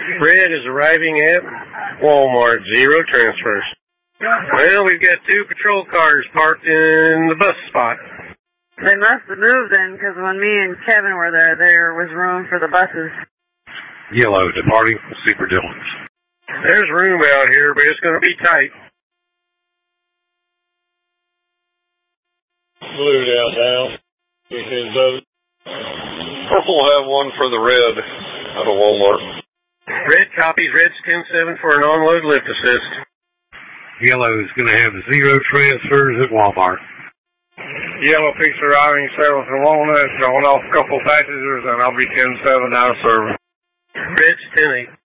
Red is arriving at Walmart. 0 transfers. Well, we've got 2 patrol cars parked in the bus spot. They must have moved then, because when me and Kevin were there was room for the buses. Yellow, departing from Super Dillon's. There's room out here, but it's going to be tight. Blue downtown. You can vote. Purple will have one for the red out of Walmart. Red copies. Red's 10-7 for an on-load lift assist. Yellow is going to have 0 transfers at Walmart. Yellow picks arriving 7 from Walnut, drawing off a couple passengers, and I'll be 10-7 out of service. Red's 10-8.